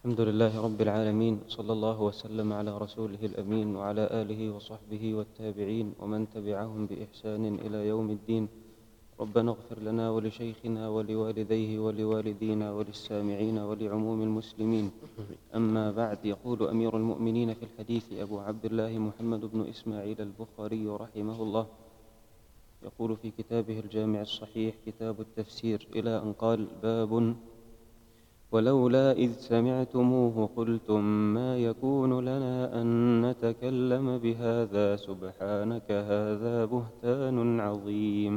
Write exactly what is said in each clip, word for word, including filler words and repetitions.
الحمد لله رب العالمين، صلى الله وسلم على رسوله الأمين وعلى آله وصحبه والتابعين ومن تبعهم بإحسان إلى يوم الدين. ربنا اغفر لنا ولشيخنا ولوالديه ولوالدينا وللسامعين ولعموم المسلمين. أما بعد، يقول أمير المؤمنين في الحديث أبو عبد الله محمد بن إسماعيل البخاري رحمه الله، يقول في كتابه الجامع الصحيح كتاب التفسير إلى أن قال: باب: ولولا إذ سمعتموه قلتم ما يكون لنا أن نتكلم بهذا سبحانك هذا بهتان عظيم،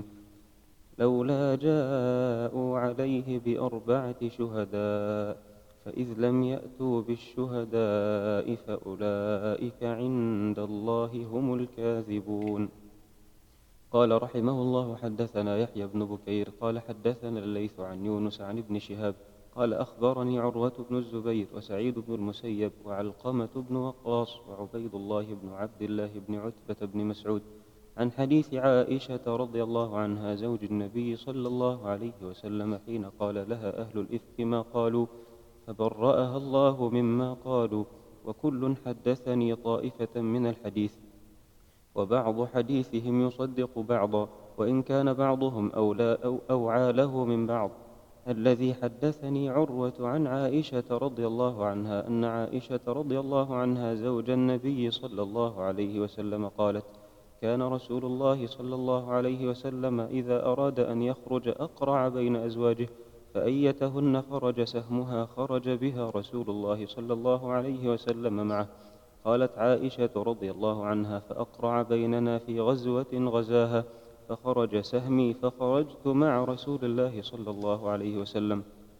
لولا جاءوا عليه بأربعة شهداء فإذ لم يأتوا بالشهداء فأولئك عند الله هم الكاذبون. قال رحمه الله: حدثنا يحيى بن بكير قال حدثنا الليث عن يونس عن ابن شهاب قال أخبرني عروة بن الزبير وسعيد بن المسيب وعلقمة بن وقاص وعبيد الله بن عبد الله بن عتبة بن مسعود عن حديث عائشة رضي الله عنها زوج النبي صلى الله عليه وسلم حين قال لها أهل الإفك ما قالوا فبرأها الله مما قالوا، وكل حدثني طائفة من الحديث، وبعض حديثهم يصدق بعضا، وإن كان بعضهم أولى أو أوعى له من بعض. الذي حدثني عروة عن عائشة رضي الله عنها أن عائشة رضي الله عنها زوج النبي صلى الله عليه وسلم قالت: كان رسول الله صلى الله عليه وسلم إذا أراد أن يخرج أقرع بين أزواجه، فأيتهن خرج سهمها خرج بها رسول الله صلى الله عليه وسلم معه. قالت عائشة رضي الله عنها: فأقرع بيننا في غزوة غزاها فخرج سهمي فخرجت مع رسول الله صلى الله عليه وسلم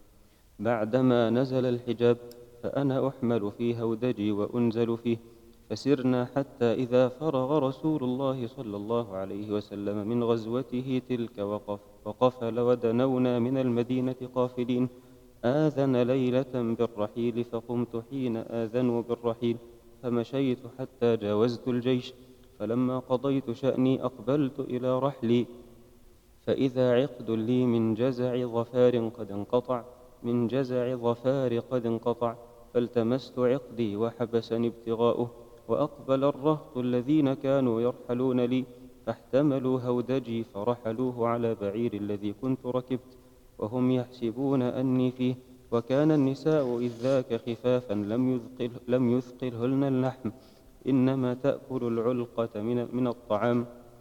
بعدما نزل الحجاب، فأنا أحمل في هودجي وأنزل فيه، فسرنا حتى إذا فرغ رسول الله صلى الله عليه وسلم من غزوته تلك وقف وقفل ودنونا من المدينة قافلين، آذن ليلة بالرحيل فقمت حين آذنوا بالرحيل فمشيت حتى جاوزت الجيش، فلما قضيت شأني أقبلت إلى رحلي فإذا عقد لي من جزع ظفار قد انقطع من جزع ظفار قد انقطع فالتمست عقدي وحبسني ابتغاؤه، وأقبل الرهط الذين كانوا يرحلون لي فاحتملوا هودجي فرحلوه على بعير الذي كنت ركبت، وهم يحسبون أني فيه، وكان النساء إذ ذاك خفافا لم يثقل لم يثقلهن اللحم، إنما تأكل العلقة من, من الطعام،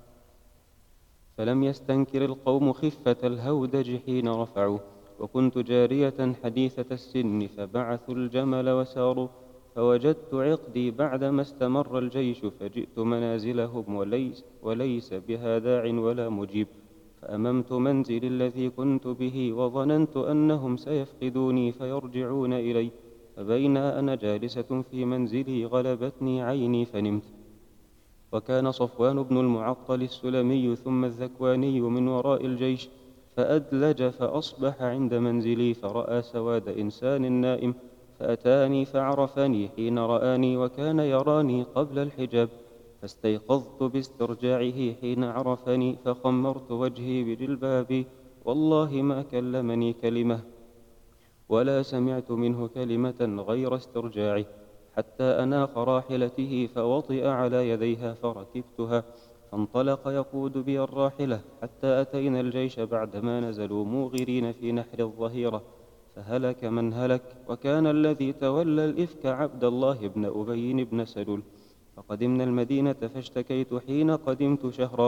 فلم يستنكر القوم خفة الهودج حين رفعوه، وكنت جارية حديثة السن فبعثوا الجمل وساروا، فوجدت عقدي بعدما استمر الجيش، فجئت منازلهم وليس, وليس بها داع ولا مجيب، فأممت منزلي الذي كنت به وظننت أنهم سيفقدوني فيرجعون إلي، فبين أنا جالسة في منزلي غلبتني عيني فنمت. وكان صفوان بن المعطل السلمي ثم الذكواني من وراء الجيش، فأدلج فأصبح عند منزلي فرأى سواد إنسان نائم، فأتاني فعرفني حين رآني وكان يراني قبل الحجاب، فاستيقظت باسترجاعه حين عرفني فخمرت وجهي بجلبابي، والله ما كلمني كلمة ولا سمعت منه كلمة غير استرجاعه، حتى أناخ راحلته فوطئ على يديها فركبتها، فانطلق يقود بي الراحلة حتى أتينا الجيش بعدما نزلوا موغرين في نحر الظهيرة، فهلك من هلك، وكان الذي تولى الإفك عبد الله بن أبي بن سلول. فقدمنا المدينة فاشتكيت حين قدمت شهرا،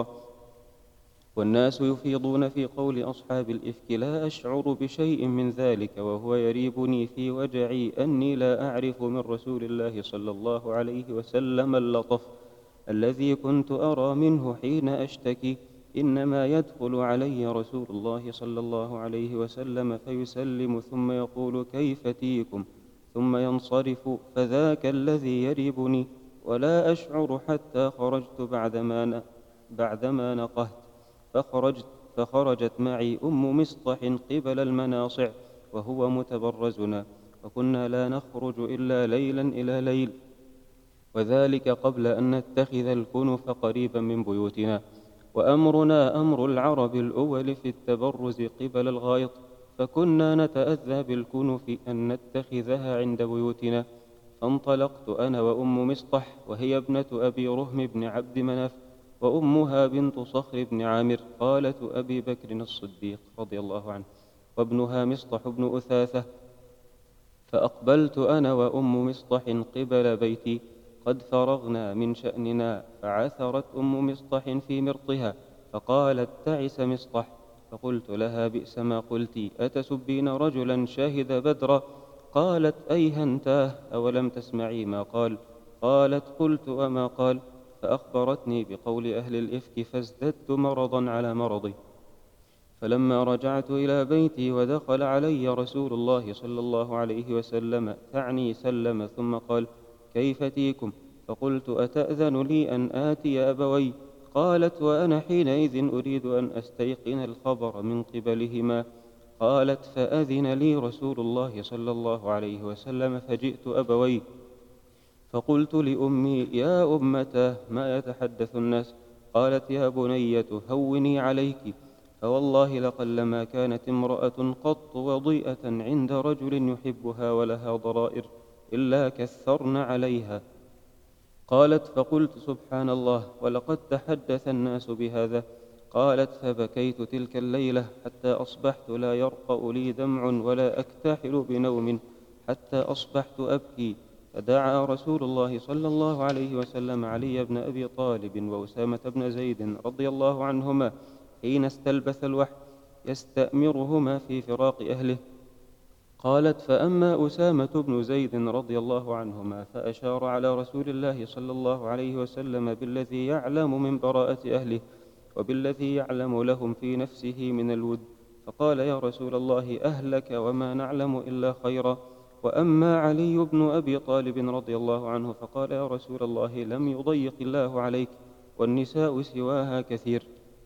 والناس يفيضون في قول أصحاب الإفك لا أشعر بشيء من ذلك، وهو يريبني في وجعي أني لا أعرف من رسول الله صلى الله عليه وسلم اللطف الذي كنت أرى منه حين أشتكي، إنما يدخل علي رسول الله صلى الله عليه وسلم فيسلم ثم يقول كيف تيكم ثم ينصرف، فذاك الذي يريبني، ولا أشعر حتى خرجت بعدما بعدما نقهت، فخرجت فخرجت معي أم مصطح قبل المناصع وهو متبرزنا، وكنا لا نخرج إلا ليلا إلى ليل، وذلك قبل أن نتخذ الكنف قريبا من بيوتنا، وأمرنا أمر العرب الأول في التبرز قبل الغائط، فكنا نتأذى بالكنف أن نتخذها عند بيوتنا. فانطلقت أنا وأم مصطح، وهي ابنة أبي رهم بن عبد مناف، وأمها بنت صخر بن عامر خالة أبي بكر الصديق رضي الله عنه، وابنها مصطح بن أثاثة. فأقبلت أنا وأم مصطح قبل بيتي قد فرغنا من شأننا، فعثرت أم مصطح في مرطها فقالت: تعس مصطح. فقلت لها: بئس ما قلت، أتسبين رجلا شهد بدرا؟ قالت: أيهنتاه، أولم تسمعي ما قال؟ قالت: قلت وما قال؟ فأخبرتني بقول أهل الإفك، فازددت مرضا على مرضي. فلما رجعت إلى بيتي ودخل علي رسول الله صلى الله عليه وسلم، تعني سلم، ثم قال: كيف تيكم؟ فقلت: أتأذن لي أن آتي أبوي؟ قالت: وأنا حينئذ أريد أن أستيقن الخبر من قبلهما. قالت: فأذن لي رسول الله صلى الله عليه وسلم فجئت أبوي، فقلت لأمي: يا أمتاه، ما يتحدث الناس؟ قالت: يا بنية، هوني عليك، فوالله لقلما كانت امرأة قط وضيئة عند رجل يحبها ولها ضرائر إلا كثرن عليها. قالت: فقلت: سبحان الله، ولقد تحدث الناس بهذا. قالت: فبكيت تلك الليلة حتى أصبحت لا يرقأ لي دمع ولا أكتحل بنوم، حتى أصبحت أبكي. فدعا رسول الله صلى الله عليه وسلم علي بن أبي طالب وأسامة بن زيد رضي الله عنهما حين استلبث الوحي يستأمرهما في فراق أهله. قالت: فأما أسامة بن زيد رضي الله عنهما فأشار على رسول الله صلى الله عليه وسلم بالذي يعلم من براءة أهله وبالذي يعلم لهم في نفسه من الود، فقال: يا رسول الله، أهلك وما نعلم إلا خيرا. وأما علي بن أبي طالب رضي الله عنه فقال: يا رسول الله، لم يضيق الله عليك، والنساء سواها كثير،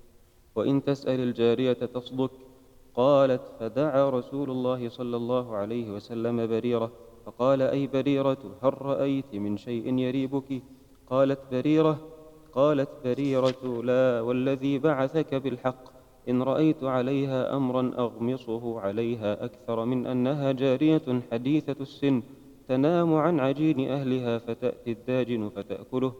وإن تسأل الجارية تصدك. قالت: فدعا رسول الله صلى الله عليه وسلم بريرة فقال: أي بريرة، هل رأيت من شيء يريبك؟ قالت بريرة قالت بريرة: لا، والذي بعثك بالحق، إن رأيت عليها أمرا أغمصه عليها أكثر من أنها جارية حديثة السن تنام عن عجين أهلها فتأتي الداجن فتأكله.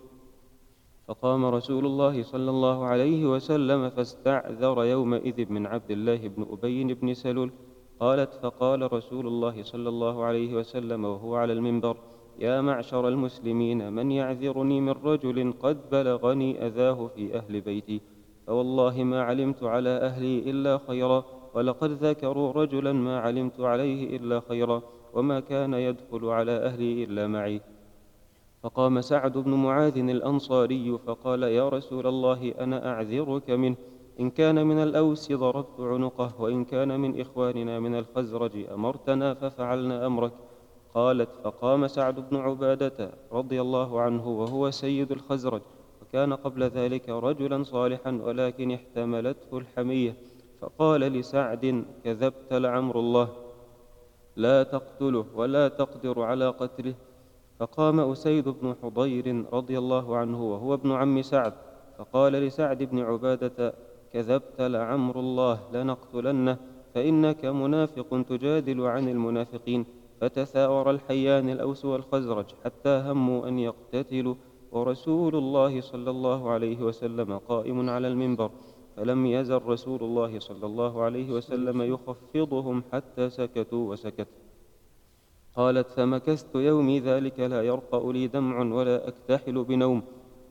فقام رسول الله صلى الله عليه وسلم فاستعذر يومئذ من عبد الله بن أبي بن سلول. قالت: فقال رسول الله صلى الله عليه وسلم وهو على المنبر: يا معشر المسلمين، من يعذرني من رجل قد بلغني أذاه في أهل بيتي؟ فوالله ما علمت على أهلي إلا خيرا، ولقد ذكروا رجلا ما علمت عليه إلا خيرا، وما كان يدخل على أهلي إلا معي. فقام سعد بن معاذ الأنصاري فقال: يا رسول الله، أنا أعذرك منه، إن كان من الأوس ضربت عنقه، وإن كان من إخواننا من الخزرج أمرتنا ففعلنا أمرك. قالت: فقام سعد بن عبادة رضي الله عنه وهو سيد الخزرج، وكان قبل ذلك رجلا صالحا ولكن احتملته الحمية، فقال لسعد: كذبت لعمر الله، لا تقتله ولا تقدر على قتله. فقام أسيد بن حضير رضي الله عنه وهو ابن عم سعد فقال لسعد بن عبادة: كذبت لعمر الله، لنقتلنه، فإنك منافق تجادل عن المنافقين. فتثاور الحيان الأوس والخزرج حتى هموا أن يقتتلوا، ورسول الله صلى الله عليه وسلم قائم على المنبر، فلم يزل رسول الله صلى الله عليه وسلم يخفضهم حتى سكتوا وسكت. قالت: فمكثت يومي ذلك لا يرقأ لي دمع ولا أكتحل بنوم.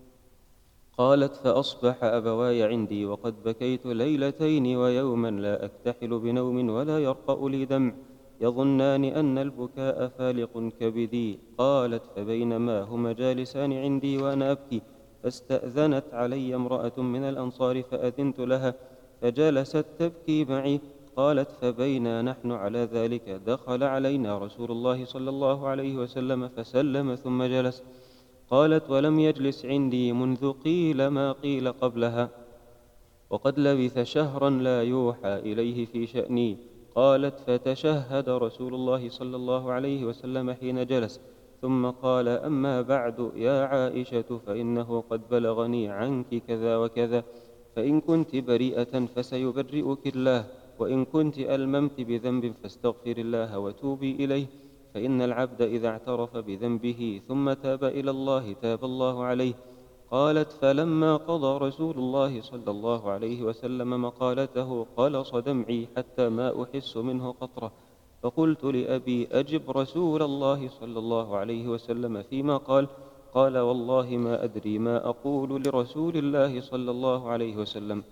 قالت: فأصبح أبواي عندي وقد بكيت ليلتين ويوما لا أكتحل بنوم ولا يرقأ لي دمع، يظنان أن البكاء فالق كبدي. قالت: فبينما هما جالسان عندي وأنا أبكي، فاستأذنت علي امرأة من الأنصار فأذنت لها، فجلست تبكي معي. قالت: فبينا نحن على ذلك دخل علينا رسول الله صلى الله عليه وسلم فسلم ثم جلس. قالت: ولم يجلس عندي منذ قيل ما قيل قبلها، وقد لبث شهرا لا يوحى إليه في شأني. قالت: فتشهد رسول الله صلى الله عليه وسلم حين جلس، ثم قال: أما بعد يا عائشة، فإنه قد بلغني عنك كذا وكذا، فإن كنت بريئة فسيبرئك الله، وإن كنت ألممت بذنب فاستغفر الله وتوبي إليه، فإن العبد إذا اعترف بذنبه ثم تاب إلى الله تاب الله عليه. قالت: فلما قضى رسول الله صلى الله عليه وسلم مقالته قلص دمعي حتى ما أحس منه قطرة، فقلت لأبي: أجب رسول الله صلى الله عليه وسلم فيما قال. قال: والله ما أدري ما أقول لرسول الله صلى الله عليه وسلم.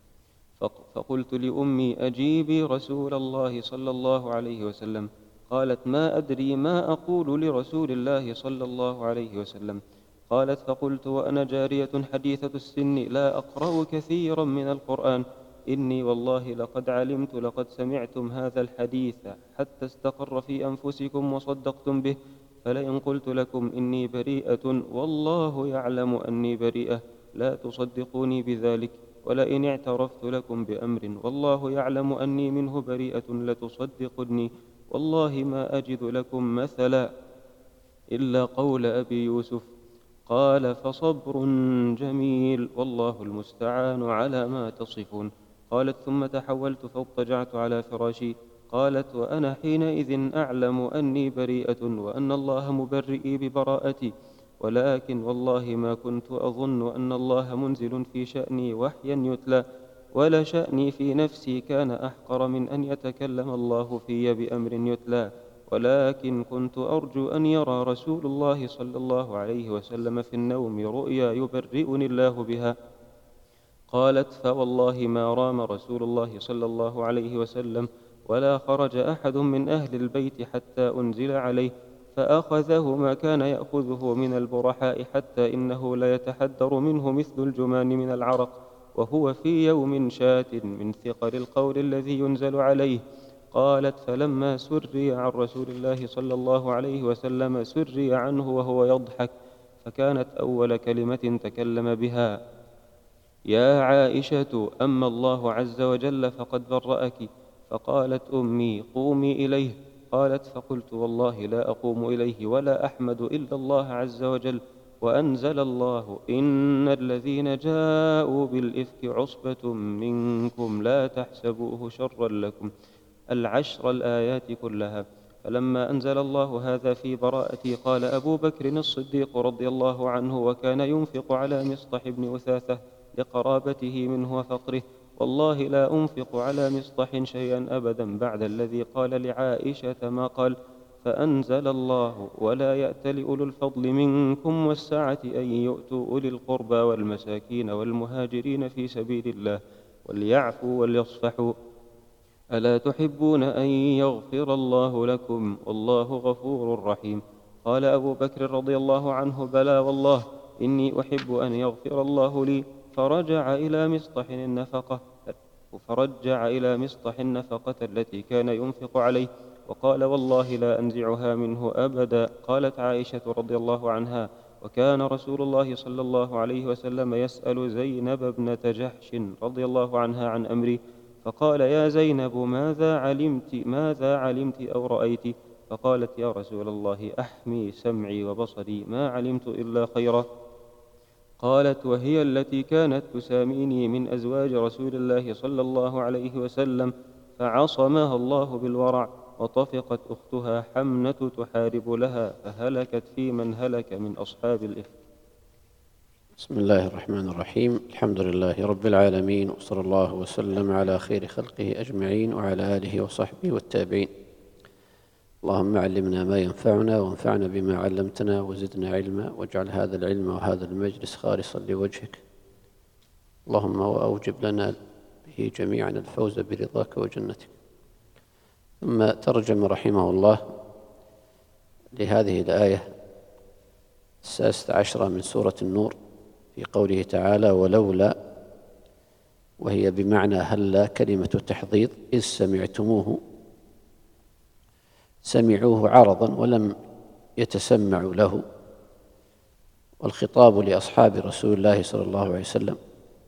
فقلت لأمي: أجيبي رسول الله صلى الله عليه وسلم. قالت: ما أدري ما أقول لرسول الله صلى الله عليه وسلم. قالت: فقلت وأنا جارية حديثة السن لا أقرأ كثيرا من القرآن: إني والله لقد علمت لقد سمعتم هذا الحديث حتى استقر في أنفسكم وصدقتم به، فلئن قلت لكم إني بريئة والله يعلم أني بريئة لا تصدقوني بذلك، ولئن اعترفت لكم بأمر والله يعلم أني منه بريئة لتصدقني، والله ما أجد لكم مثلا إلا قول أبي يوسف. قال: فصبر جميل والله المستعان على ما تصفون. قالت: ثم تحولت فاضطجعت على فراشي. قالت: وأنا حينئذ أعلم أني بريئة وأن الله مبرئي ببراءتي، ولكن والله ما كنت أظن أن الله منزل في شأني وحيا يتلى، ولا شأني في نفسي كان أحقر من أن يتكلم الله في بأمر يتلى، ولكن كنت أرجو أن يرى رسول الله صلى الله عليه وسلم في النوم رؤيا يبرئني الله بها. قالت: فوالله ما رام رسول الله صلى الله عليه وسلم ولا خرج أحد من أهل البيت حتى أنزل عليه، فأخذه ما كان يأخذه من البرحاء حتى إنه لا يتحدر منه مثل الجمان من العرق، وهو في يوم شات من ثقل القول الذي ينزل عليه. قالت: فلما سري عن رسول الله صلى الله عليه وسلم سري عنه وهو يضحك، فكانت أول كلمة تكلم بها: يا عائشة أما الله عز وجل فقد برأك. فقالت أمي: قومي إليه. قالت: فقلت: والله لا أقوم إليه ولا أحمد إلا الله عز وجل. وأنزل الله: إن الذين جاءوا بالإفك عصبة منكم لا تحسبوه شرا لكم، العشر الآيات كلها. فلما أنزل الله هذا في براءتي قال أبو بكر الصديق رضي الله عنه، وكان ينفق على مصطح بن أثاثة لقرابته منه وفقره: والله لا أنفق على مصطح شيئا أبدا بعد الذي قال لعائشة ما قال. فأنزل الله: ولا يأتل أولو الفضل منكم والسعة أن يؤتوا أولي القربى والمساكين والمهاجرين في سبيل الله وليعفوا وليصفحوا، ألا تحبون أن يغفر الله لكم والله غفور رحيم. قال أبو بكر رضي الله عنه: بلى والله إني أحب أن يغفر الله لي. فرجع إلى مصطح النفقة فرجع إلى مصطح النفقة التي كان ينفق عليه، وقال: والله لا أنزعها منه أبدا. قالت عائشة رضي الله عنها: وكان رسول الله صلى الله عليه وسلم يسأل زينب ابنة جحش رضي الله عنها عن أمري، فقال: يا زينب ماذا علمت ماذا علمت أو رأيت؟ فقالت: يا رسول الله أحمي سمعي وبصري ما علمت إلا خيرا. قالت: وهي التي كانت تساميني من أزواج رسول الله صلى الله عليه وسلم، فعصمها الله بالورع، وطفقت أختها حمنة تحارب لها فهلكت في من هلك من أصحاب الإفك. بسم الله الرحمن الرحيم. الحمد لله رب العالمين، وصلى الله وسلم على خير خلقه أجمعين وعلى آله وصحبه والتابعين. اللهم علمنا ما ينفعنا وانفعنا بما علمتنا وزدنا علما، واجعل هذا العلم وهذا المجلس خالصا لوجهك اللهم، وأوجب لنا به جميعا الفوز برضاك وجنتك. ثم ترجم رحمه الله لهذه الآية السادسة عشرة من سورة النور في قوله تعالى: ولولا، وهي بمعنى هلا كلمة تحضيض، إذ سمعتموه، سمعوه عرضا ولم يتسمعوا له، والخطاب لأصحاب رسول الله صلى الله عليه وسلم.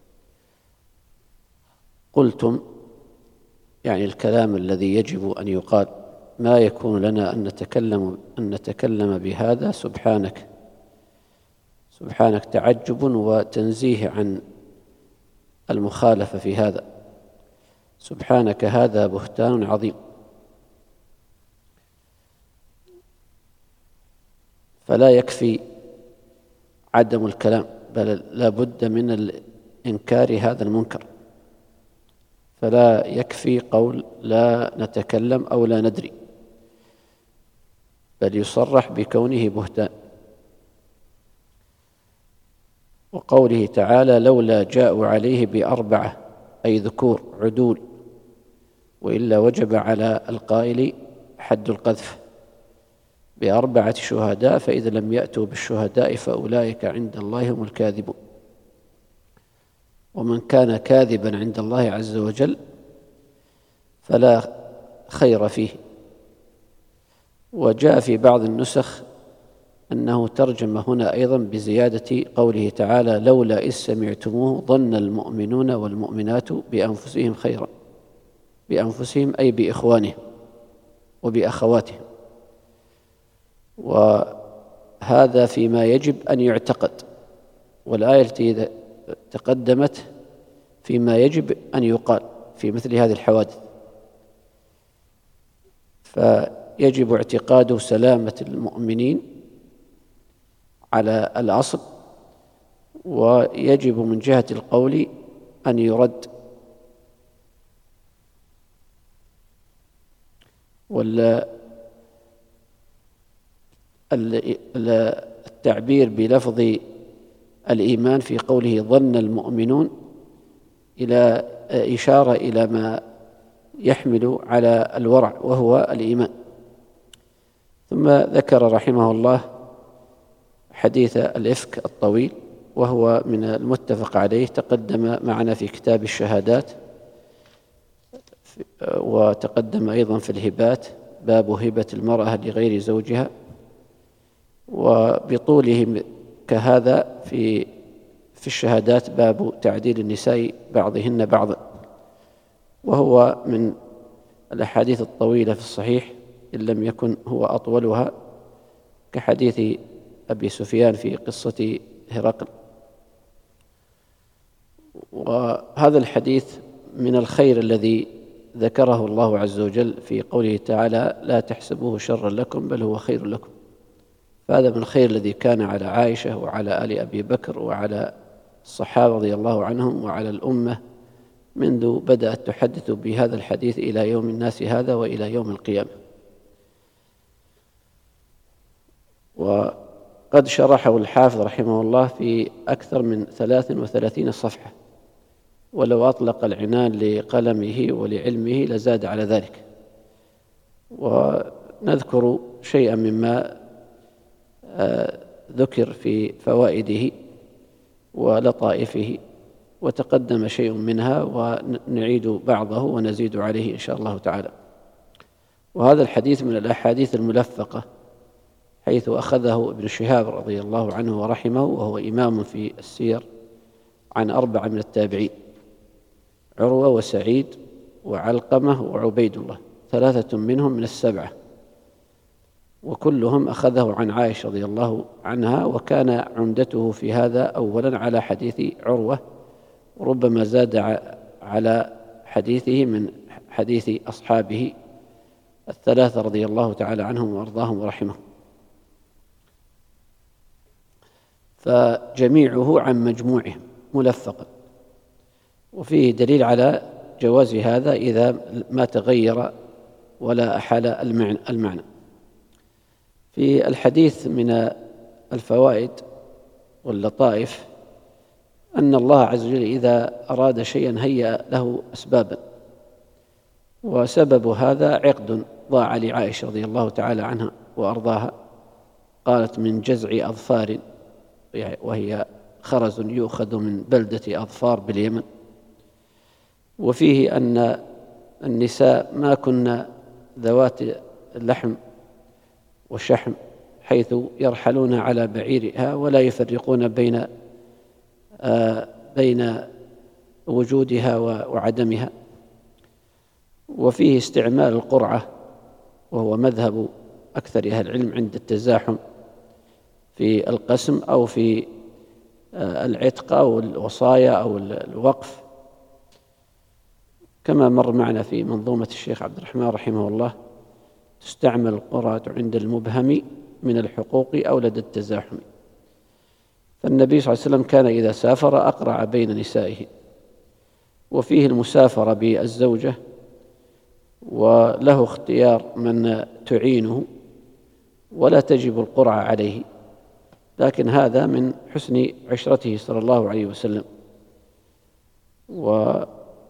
قلتم، يعني الكلام الذي يجب أن يقال، ما يكون لنا أن نتكلم أن نتكلم بهذا سبحانك، سبحانك تعجب وتنزيه عن المخالفة في هذا. سبحانك هذا بهتان عظيم. فلا يكفي عدم الكلام، بل لا بد من إنكار هذا المنكر. فلا يكفي قول لا نتكلم أو لا ندري، بل يصرح بكونه بهتان. وقوله تعالى لولا جاءوا عليه بأربعة أي ذكور عدول، وإلا وجب على القائل حد القذف بأربعة شهداء، فإذا لم يأتوا بالشهداء فأولئك عند الله هم الكاذبون. ومن كان كاذبا عند الله عز وجل فلا خير فيه. وجاء في بعض النسخ أنه ترجم هنا أيضا بزيادة قوله تعالى لولا إذ سمعتموه ظن المؤمنون والمؤمنات بأنفسهم خيرا، بأنفسهم أي بإخوانهم وبأخواتهم. وهذا فيما يجب أن يعتقد، والآية التي تقدمت فيما يجب أن يقال في مثل هذه الحوادث. فيجب اعتقاد سلامة المؤمنين على الأصل، ويجب من جهة القول أن يرد. والتعبير بلفظ الإيمان في قوله ظن المؤمنون إلى إشارة إلى ما يحمل على الورع وهو الإيمان. ثم ذكر رحمه الله حديث الإفك الطويل، وهو من المتفق عليه، تقدم معنا في كتاب الشهادات، وتقدم أيضا في الهبات باب هبة المرأة لغير زوجها، وبطوله كهذا في في الشهادات باب تعديل النساء بعضهن بعضا، وهو من الأحاديث الطويلة في الصحيح إن لم يكن هو أطولها، كحديث أبي سفيان في قصة هرقل. وهذا الحديث من الخير الذي ذكره الله عز وجل في قوله تعالى لا تحسبوه شرا لكم بل هو خير لكم. فهذا من الخير الذي كان على عائشة وعلى آل أبي بكر وعلى الصحابة رضي الله عنهم وعلى الأمة منذ بدأت تحدث بهذا الحديث إلى يوم الناس هذا وإلى يوم القيامة. وقد شرحه الحافظ رحمه الله في أكثر من ثلاث وثلاثين صفحة، ولو أطلق العنان لقلمه ولعلمه لزاد على ذلك. ونذكر شيئا مما ذكر في فوائده ولطائفه، وتقدم شيء منها ونعيد بعضه ونزيد عليه إن شاء الله تعالى. وهذا الحديث من الأحاديث الملفقة، حيث أخذه ابن شهاب رضي الله عنه ورحمه، وهو إمام في السير، عن أربعة من التابعين: عروة وسعيد وعلقمة وعبيد الله، ثلاثة منهم من السبعة، وكلهم أخذه عن عائشة رضي الله عنها. وكان عمدته في هذا أولا على حديث عروة، وربما زاد على حديثه من حديث أصحابه الثلاثة رضي الله تعالى عنهم وأرضاهم ورحمهم. فجميعه عن مجموعهم ملفقا، وفيه دليل على جواز هذا إذا ما تغير ولا أحال المعنى. في الحديث من الفوائد واللطائف أن الله عز وجل إذا أراد شيئا هيأ له أسبابا، وسبب هذا عقد ضاع لعائشة رضي الله تعالى عنها وأرضاها، قالت من جزع أظفار، وهي خرز يؤخذ من بلدة أظفار باليمن. وفيه أن النساء ما كن ذوات اللحم والشحم، حيث يرحلون على بعيرها ولا يفرقون بين آه بين وجودها وعدمها. وفيه استعمال القرعة، وهو مذهب أكثر أهل العلم عند التزاحم في القسم أو في آه العتق أو الوصايا أو الوقف، كما مر معنا في منظومة الشيخ عبد الرحمن رحمه الله، تستعمل القرعة عند المبهم من الحقوق أو لدى التزاحم. فالنبي صلى الله عليه وسلم كان إذا سافر أقرع بين نسائه. وفيه المسافرة بالزوجة، وله اختيار من تعينه ولا تجب القرعة عليه، لكن هذا من حسن عشرته صلى الله عليه وسلم. وفيه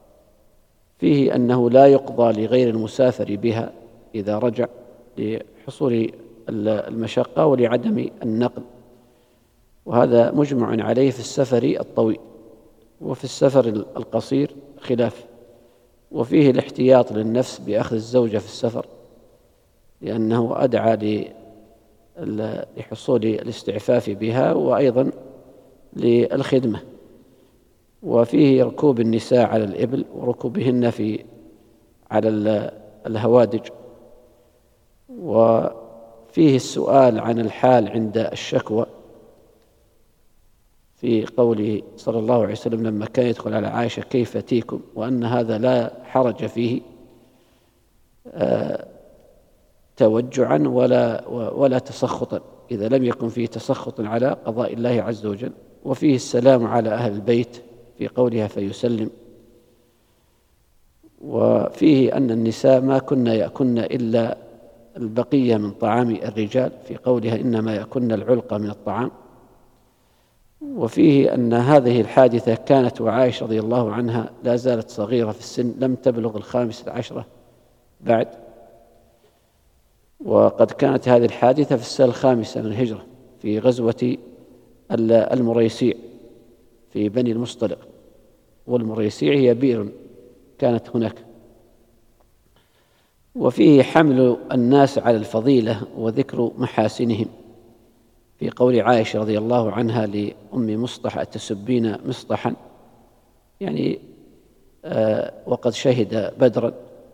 أنه لا يقضى لغير المسافر بها إذا رجع لحصول المشقة ولعدم النقل، وهذا مجمع عليه في السفر الطويل. وفي السفر القصير خلاف. وفيه الاحتياط للنفس بأخذ الزوجة في السفر، لأنه أدعى لحصول الاستعفاف بها وأيضا للخدمة. وفيه ركوب النساء على الإبل وركوبهن في على الهوادج. وفيه السؤال عن الحال عند الشكوى، في قوله صلى الله عليه وسلم لما كان يدخل على عائشة كيف تيكم، وأن هذا لا حرج فيه توجعا ولا ولا تسخطا، إذا لم يكن فيه تسخط على قضاء الله عز وجل. وفيه السلام على أهل البيت في قولها فيسلم. وفيه أن النساء ما كن يأكلن إلا البقية من طعام الرجال في قولها إنما يأكلن العلقة من الطعام. وفيه أن هذه الحادثة كانت وعائشة رضي الله عنها لا زالت صغيرة في السن، لم تبلغ الخامسة عشرة بعد، وقد كانت هذه الحادثة في السنة الخامسة من الهجرة في غزوة المريسيع في بني المصطلق، والمريسيع هي بئر كانت هناك. وفيه حمل الناس على الفضيلة وذكر محاسنهم في قول عائشة رضي الله عنها لأم مصطح أتسبين مصطحا، يعني آه وقد شهد بدرا.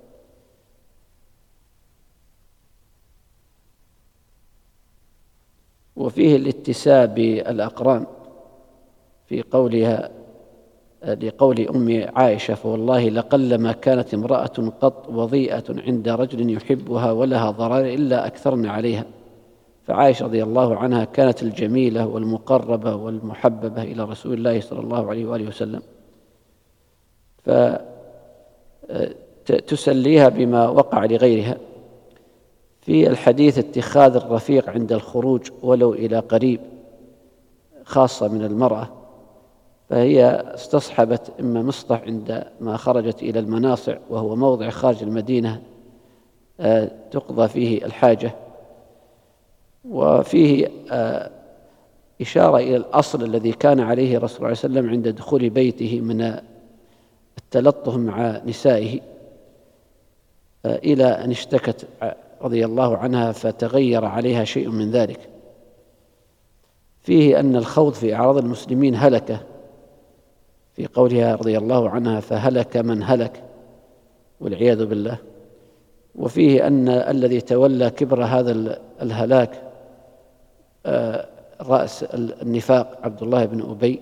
وفيه الاتساء بالأقران في قولها لقول أم عائشة فوالله لقلما كانت امرأة قط وضيئة عند رجل يحبها ولها ضرار إلا أكثرن عليها. فعائشة رضي الله عنها كانت الجميلة والمقربة والمحببة إلى رسول الله صلى الله عليه وآله وسلم، فتسليها بما وقع لغيرها. في الحديث اتخاذ الرفيق عند الخروج ولو إلى قريب، خاصة من المرأة، فهي استصحبت إما مصطح عندما خرجت إلى المناصع وهو موضع خارج المدينة تقضى فيه الحاجة. وفيه إشارة إلى الأصل الذي كان عليه رسول الله صلى الله عليه وسلم عند دخول بيته من التلطف مع نسائه، إلى أن اشتكت رضي الله عنها فتغير عليها شيء من ذلك. فيه أن الخوض في أعراض المسلمين هلكة في قولها رضي الله عنها فهلك من هلك والعياذ بالله. وفيه أن الذي تولى كبر هذا الهلاك رأس النفاق عبد الله بن أبي.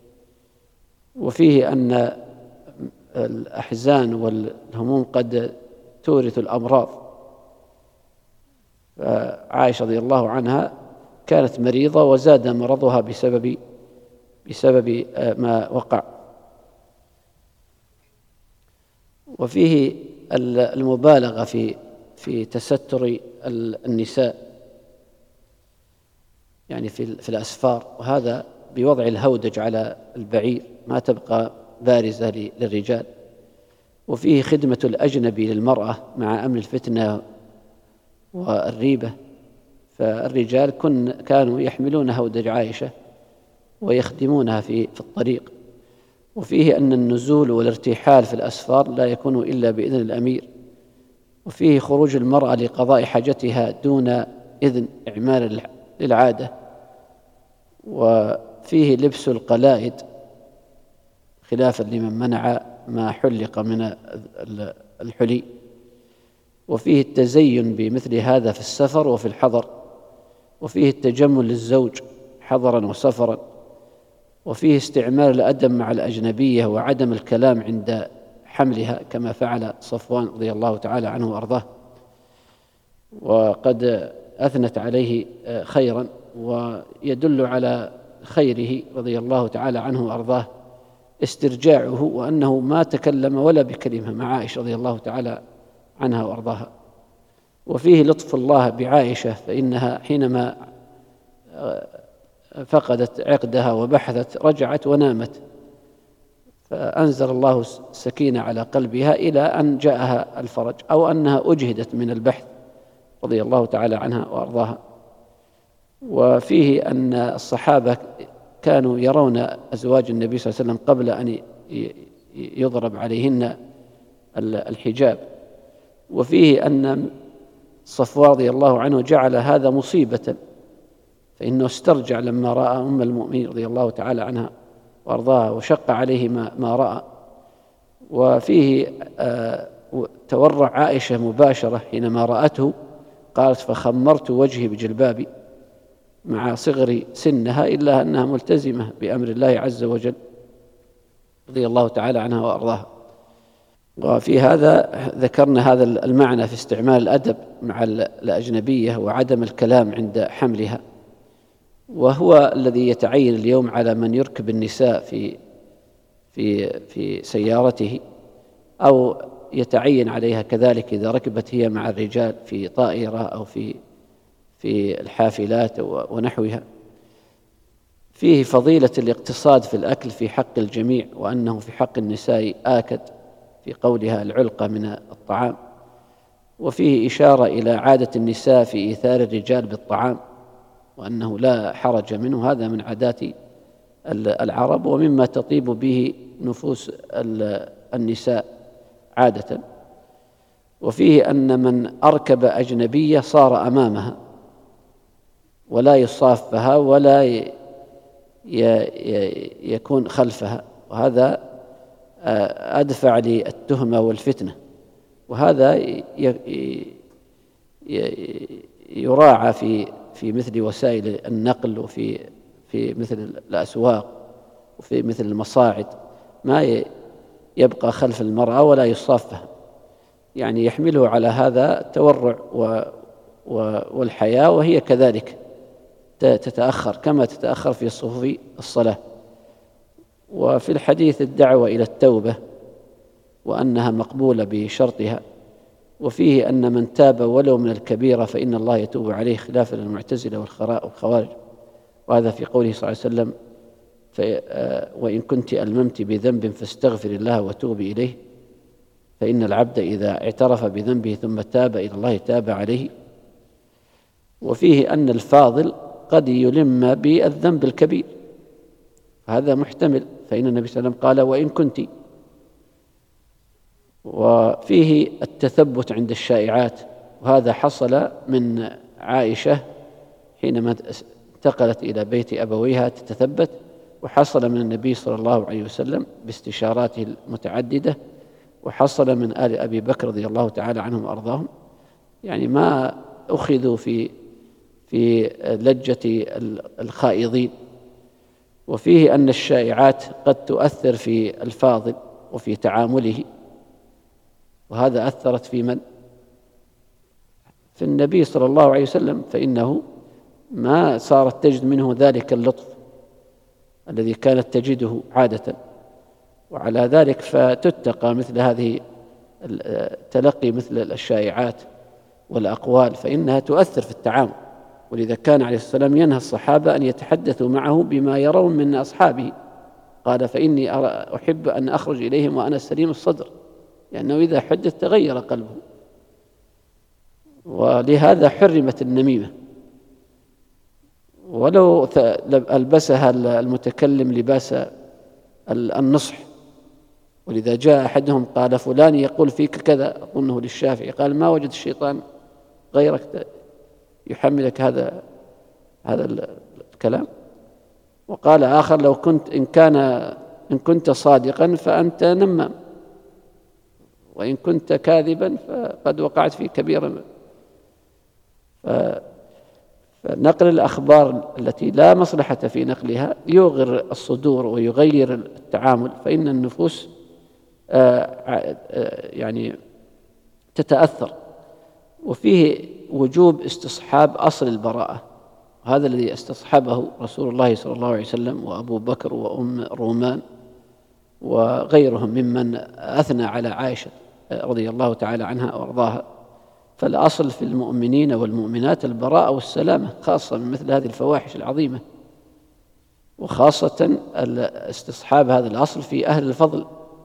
وفيه أن الأحزان والهموم قد تورث الأمراض، فعائشة رضي الله عنها كانت مريضة وزاد مرضها بسبب بسبب ما وقع. وفيه المبالغة في في تستر النساء يعني في في الأسفار، وهذا بوضع الهودج على البعير ما تبقى بارزة للرجال. وفيه خدمة الأجنبي للمرأة مع أمن الفتنة والريبة، فالرجال كن كانوا يحملون هودج عائشة ويخدمونها في في الطريق. وفيه أن النزول والارتحال في الأسفار لا يكون إلا بإذن الأمير. وفيه خروج المرأة لقضاء حاجتها دون إذن إعمال للعادة. وفيه لبس القلائد خلافا لمن منع ما حلق من الحلي. وفيه التزين بمثل هذا في السفر وفي الحضر. وفيه التجمل للزوج حضرا وسفرا. وفيه استعمال الأدب مع الأجنبية وعدم الكلام عند حملها كما فعل صفوان رضي الله تعالى عنه وأرضاه، وقد أثنت عليه خيرا، ويدل على خيره رضي الله تعالى عنه وأرضاه استرجاعه، وأنه ما تكلم ولا بكلمة مع عائشة رضي الله تعالى عنها وأرضاها. وفيه لطف الله بعائشة، فإنها حينما فقدت عقدها وبحثت رجعت ونامت، فأنزل الله السكينة على قلبها إلى أن جاءها الفرج، أو أنها أجهدت من البحث رضي الله تعالى عنها وأرضاها. وفيه أن الصحابة كانوا يرون أزواج النبي صلى الله عليه وسلم قبل أن يضرب عليهن الحجاب. وفيه أن صفوان رضي الله عنه جعل هذا مصيبة، فإنه استرجع لما رأى أم المؤمنين رضي الله تعالى عنها وأرضاها، وشق عليه ما, ما رأى. وفيه آه تورع عائشة مباشرة حينما رأته، قالت: فخمرت وجهي بجلبابي، مع صغر سنها إلا أنها ملتزمة بأمر الله عز وجل رضي الله تعالى عنها وأرضاها. وفي هذا ذكرنا هذا المعنى في استعمال الأدب مع الأجنبية وعدم الكلام عند حملها، وهو الذي يتعين اليوم على من يركب النساء في في في سيارته، أو يتعين عليها كذلك إذا ركبت هي مع الرجال في طائرة أو في في الحافلات ونحوها. فيه فضيلة الاقتصاد في الأكل في حق الجميع، وأنه في حق النساء آكد في قولها العلقة من الطعام. وفيه إشارة إلى عادة النساء في إيثار الرجال بالطعام، وأنه لا حرج منه، هذا من عادات العرب ومما تطيب به نفوس النساء عادة. وفيه أن من أركب أجنبية صار أمامها ولا يصافها ولا يكون خلفها، وهذا أدفع للتهمة والفتنة، وهذا يراعى في في مثل وسائل النقل، وفي في مثل الأسواق، وفي مثل المصاعد، ما يبقى خلف المرأة ولا يصافها، يعني يحمله على هذا التورع والحياة، وهي كذلك تتأخر كما تتأخر في صفوف الصلاة. وفي الحديث الدعوة إلى التوبة وأنها مقبولة بشرطها. وفيه أن من تاب ولو من الكبيرة فإن الله يتوب عليه، خلافا للمعتزلة والخوارج، وهذا في قوله صلى الله عليه وسلم: وإن كنت ألممت بذنب فاستغفر الله وتوبي إليه، فإن العبد إذا اعترف بذنبه ثم تاب إلى الله تاب عليه. وفيه أن الفاضل قد يلم بالذنب الكبير، هذا محتمل، فإن النبي صلى الله عليه وسلم قال: وإن كنت. وفيه التثبت عند الشائعات، وهذا حصل من عائشة حينما انتقلت إلى بيت أبويها تتثبت، وحصل من النبي صلى الله عليه وسلم باستشاراته المتعددة، وحصل من آل أبي بكر رضي الله تعالى عنهم وأرضاهم، يعني ما أخذوا في في لجة الخائضين. وفيه أن الشائعات قد تؤثر في الفاضل وفي تعامله، وهذا أثرت في من؟ في النبي صلى الله عليه وسلم، فإنه ما صارت تجد منه ذلك اللطف الذي كانت تجده عادة، وعلى ذلك فتتقى مثل هذه تلقي مثل الشائعات والأقوال، فإنها تؤثر في التعامل. ولذا كان عليه الصلاة والسلام ينهى الصحابة أن يتحدثوا معه بما يرون من أصحابه، قال: فإني أحب أن أخرج إليهم وأنا سليم الصدر، لأنه إذا حدث تغير قلبه. ولهذا حرمت النميمة، ولو ألبسها المتكلم لباس النصح. ولذا جاء أحدهم قال: فلان يقول فيك كذا، أظنه للشافعي، قال: ما وجد الشيطان غيرك يحملك هذا هذا الكلام. وقال آخر: لو كنت إن كان إن كنت صادقا فأنت نمام، وإن كنت كاذبا فقد وقعت في كبيرة. فنقل الأخبار التي لا مصلحة في نقلها يوغر الصدور ويغير التعامل، فإن النفوس يعني تتأثر. وفيه وجوب استصحاب أصل البراءة، هذا الذي استصحبه رسول الله صلى الله عليه وسلم وأبو بكر وأم رومان وغيرهم ممن أثنى على عائشة رضي الله تعالى عنها وأرضاها. فالأصل في المؤمنين والمؤمنات البراءة والسلامة، خاصة من مثل هذه الفواحش العظيمة، وخاصة استصحاب هذا الأصل في أهل الفضل.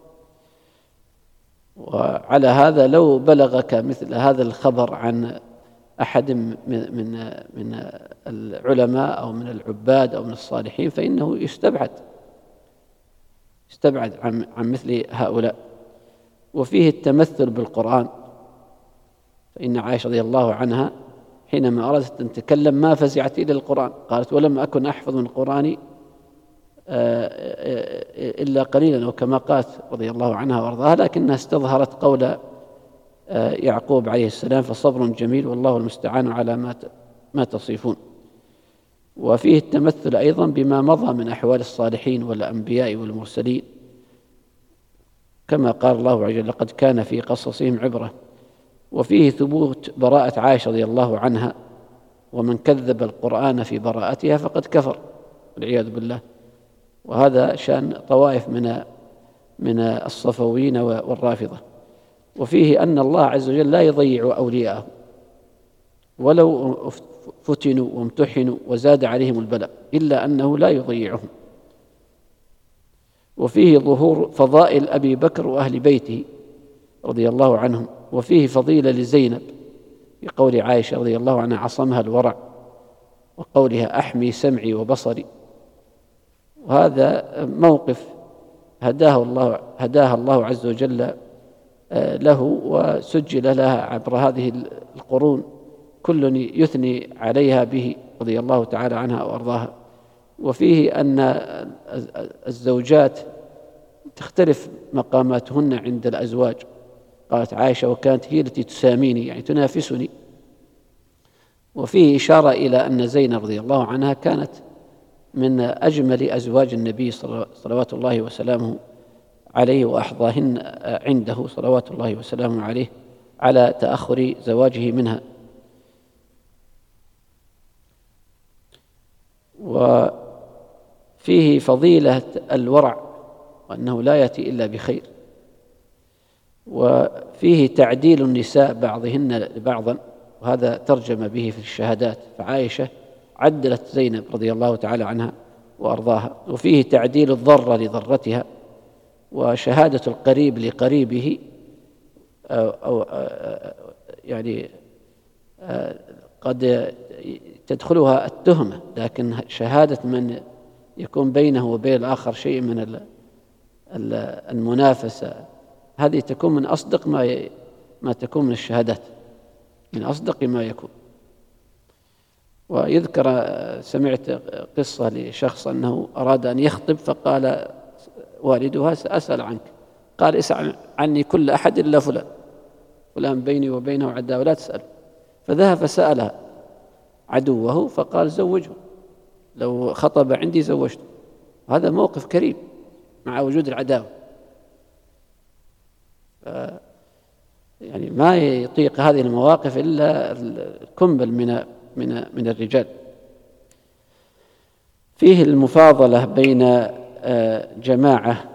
وعلى هذا لو بلغك مثل هذا الخبر عن أحد من من من العلماء أو من العباد أو من الصالحين فإنه يستبعد يستبعد عن عن مثل هؤلاء. وفيه التمثل بالقرآن، فإن عائشة رضي الله عنها حينما أرادت أن تتكلم ما فزعت إلى القرآن، قالت: ولم أكن أحفظ من القرآن إلا قليلا، وكما قالت رضي الله عنها وارضاها، لكنها استظهرت قول يعقوب عليه السلام: فصبر جميل والله المستعان على ما ما تصفون. وفيه التمثل أيضا بما مضى من أحوال الصالحين والأنبياء والمرسلين، كما قال الله عز وجل: لقد كان في قصصهم عبرة. وفيه ثبوت براءة عائشة رضي الله عنها، ومن كذب القرآن في براءتها فقد كفر والعياذ بالله. وهذا شأن طوائف من من الصفويين والرافضة. وفيه أن الله عز وجل لا يضيع أولياءه ولو فتنوا وامتحنوا وزاد عليهم البلاء، إلا أنه لا يضيعهم. وفيه ظهور فضائل أبي بكر وأهل بيته رضي الله عنهم. وفيه فضيلة لزينب بقول عائشة رضي الله عنها: عصمها الورع، وقولها: أحمي سمعي وبصري. وهذا موقف هداه الله هداها الله عز وجل له، وسجل لها عبر هذه القرون، كل يثني عليها به رضي الله تعالى عنها وأرضاها. وفيه أن الزوجات تختلف مقاماتهن عند الأزواج، قالت عائشة: وكانت هي التي تساميني، يعني تنافسني. وفيه إشارة إلى أن زينب رضي الله عنها كانت من أجمل أزواج النبي صلوات الله وسلامه عليه، وأحظاهن عنده صلوات الله وسلامه عليه على تأخر زواجه منها. وفيه فضيلة الورع، وأنه لا يأتي إلا بخير. وفيه تعديل النساء بعضهن لبعضا، وهذا ترجم به في الشهادات، فعائشة عدلت زينب رضي الله تعالى عنها وأرضاها. وفيه تعديل الضرة لضرتها، وشهادة القريب لقريبه، أو, أو يعني قد تدخلها التهمة، لكن شهادة من يكون بينه وبين الآخر شيء من المنافسة، هذه تكون من أصدق ما ما تكون من الشهادات، من أصدق ما يكون. ويذكر سمعت قصة لشخص أنه أراد أن يخطب، فقال والدها: سأسأل عنك. قال: اسأل عني كل أحد إلا فلان، فلان بيني وبينه عداوة ولا تسأل. فذهب فسألها عدوه فقال: زوجه، لو خطب عندي زوجته. هذا موقف كريم مع وجود العداوة. يعني ما يطيق هذه المواقف إلا الكمبل من من من الرجال. فيه المفاضلة بين جماعة،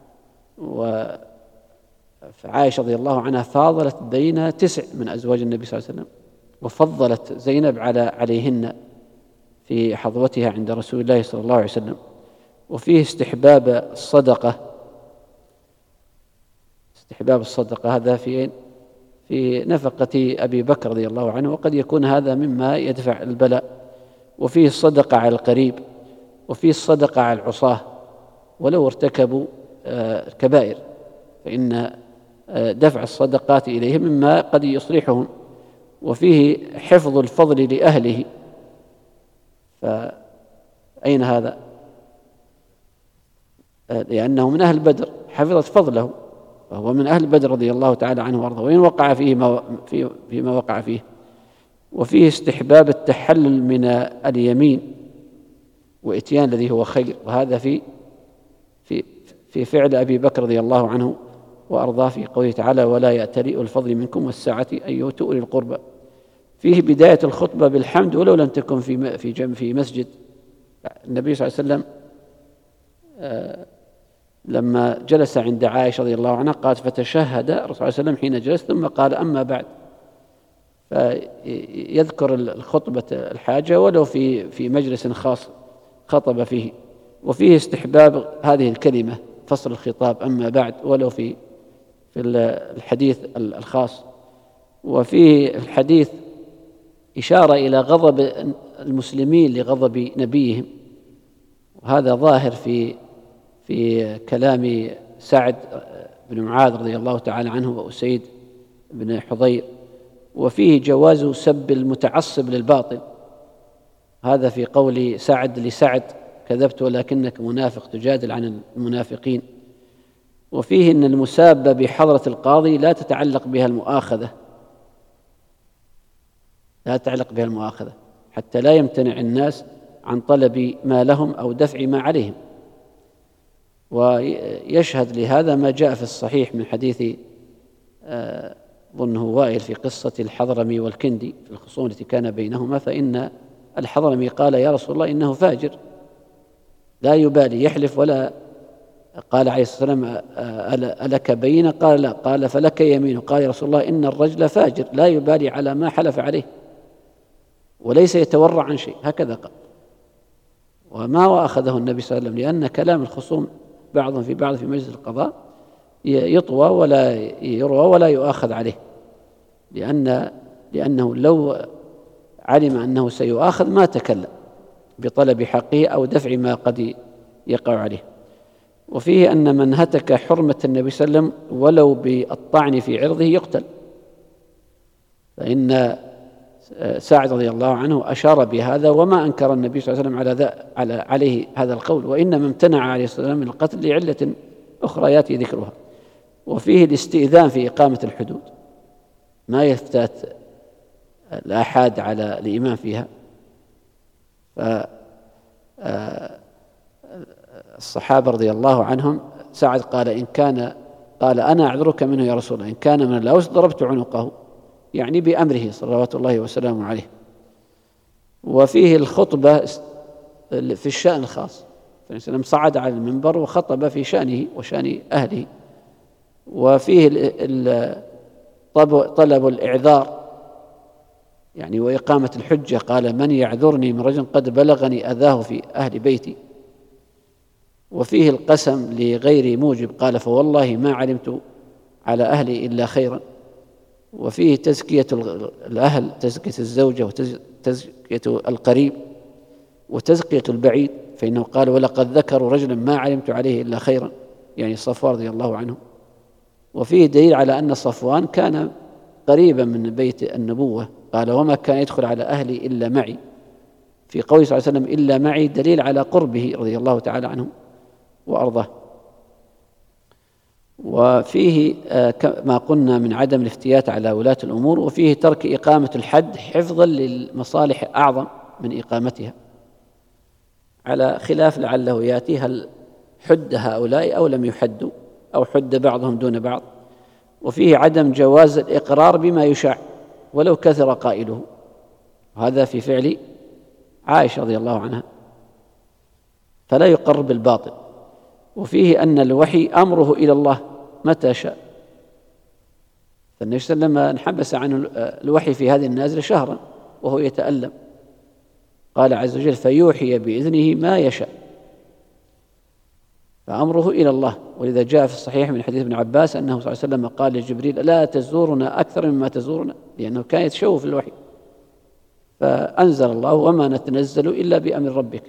وعائشة رضي الله عنها فاضلت بين تسع من أزواج النبي صلى الله عليه وسلم، وفضلت زينب على عليهن في حظوتها عند رسول الله صلى الله عليه وسلم. وفيه استحباب الصدقة، استحباب الصدقة هذا في في نفقة أبي بكر رضي الله عنه، وقد يكون هذا مما يدفع البلاء. وفيه الصدقة على القريب، وفيه الصدقة على العصاة ولو ارتكبوا كبائر، فإن دفع الصدقات إليهم مما قد يصلحهم. وفيه حفظ الفضل لأهله، فأين هذا؟ لأنه من أهل بدر، حفظت فضله، فهو من أهل بدر رضي الله تعالى عنه وارضاه، وإن وقع فيه ما فيه فيما وقع فيه. وفيه استحباب التحلل من اليمين وإتيان الذي هو خير، وهذا في في في فعل أبي بكر رضي الله عنه وأرضاه في قوله تعالى ولا يأتل أولو الفضل منكم والسعة أن يؤتوا أولي القربى. فيه بداية الخطبة بالحمد ولو لم تكن في في جم في مسجد. النبي صلى الله عليه وسلم آه لما جلس عند عائشة رضي الله عنها قال فتشهد الرسول صلى الله عليه وسلم حين جلس ثم قال أما بعد، فيذكر الخطبة الحاجة ولو في في مجلس خاص خطب فيه. وفيه استحباب هذه الكلمة فصل الخطاب أما بعد ولو في في الحديث الخاص. وفيه الحديث إشارة إلى غضب المسلمين لغضب نبيهم، وهذا ظاهر في في كلام سعد بن معاذ رضي الله تعالى عنه وأسيد بن حضير. وفيه جواز سب المتعصب للباطل، هذا في قول سعد لسعد كذبت ولكنك منافق تجادل عن المنافقين. وفيه أن المسابة بحضرة القاضي لا تتعلق بها المؤاخذة لا تتعلق بها المؤاخذة حتى لا يمتنع الناس عن طلب ما لهم أو دفع ما عليهم. ويشهد لهذا ما جاء في الصحيح من حديث ظنه وائل في قصة الحضرمي والكندي في الخصوم التي كان بينهما، فإن الحضرمي قال يا رسول الله إنه فاجر لا يبالي يحلف ولا. قال عليه الصلاة والسلام ألك بينة؟ قال لا. قال فلك يمين. قال يا رسول الله إن الرجل فاجر لا يبالي على ما حلف عليه وليس يتورع عن شيء، هكذا قال. وما وأخذه النبي صلى الله عليه وسلم، لأن كلام الخصوم بعضهم في بعض في مجلس القضاء يطوى ولا يروى ولا يؤاخذ عليه، لأن لأنه لو علم أنه سيؤاخذ ما تكلم بطلب حقه أو دفع ما قد يقع عليه. وفيه أن من هتك حرمة النبي صلى الله عليه وسلم ولو بالطعن في عرضه يقتل، فإن سعد رضي الله عنه أشار بهذا وما أنكر النبي صلى الله عليه وسلم على, على عليه هذا القول، وإنما امتنع عليه الصلاة والسلام من القتل لعلة أخرى يأتي ذكرها. وفيه الاستئذان في إقامة الحدود، ما يفتات الآحاد على الإمام فيها. فالصحابة رضي الله عنهم سعد قال إن كان قال أنا أعذرك منه يا رسول الله، إن كان من الأوس ضربت عنقه، يعني بأمره صلوات الله وسلامه عليه. وفيه الخطبة في الشأن الخاص، فالإنسان صعد على المنبر وخطب في شأنه وشأن أهله. وفيه طلب الإعذار يعني وإقامة الحجة، قال من يعذرني من رجل قد بلغني أذاه في أهل بيتي. وفيه القسم لغير موجب، قال فوالله ما علمت على أهلي إلا خيرا. وفيه تزكية الأهل، تزكية الزوجة وتزكية القريب وتزكية البعيد، فإنه قال ولقد ذكروا رجلا ما علمت عليه إلا خيرا، يعني صفوان رضي الله عنه. وفيه دليل على أن صفوان كان قريبا من بيت النبوة، قال وما كان يدخل على أهلي إلا معي، في قوله صلى الله عليه وسلم إلا معي دليل على قربه رضي الله تعالى عنه وأرضاه. وفيه ما قلنا من عدم الافتيات على ولاة الأمور. وفيه ترك إقامة الحد حفظا للمصالح أعظم من إقامتها، على خلاف لعله يأتي هل حد هؤلاء أو لم يحدوا أو حد بعضهم دون بعض. وفيه عدم جواز الإقرار بما يشاع ولو كثر قائله، وهذا في فعل عائشة رضي الله عنها، فلا يقر بالباطل. وفيه أن الوحي أمره إلى الله متى شاء، فالنبي صلى الله عليه وسلم انحبس عن الوحي في هذه النازلة شهرا وهو يتألم، قال عز وجل فيوحي بإذنه ما يشاء، فأمره إلى الله. ولذا جاء في الصحيح من حديث ابن عباس أنه صلى الله عليه وسلم قال لجبريل لا تزورنا أكثر مما تزورنا، لأنه كان يتشوف الوحي، فأنزل الله وما نتنزل إلا بأمر ربك.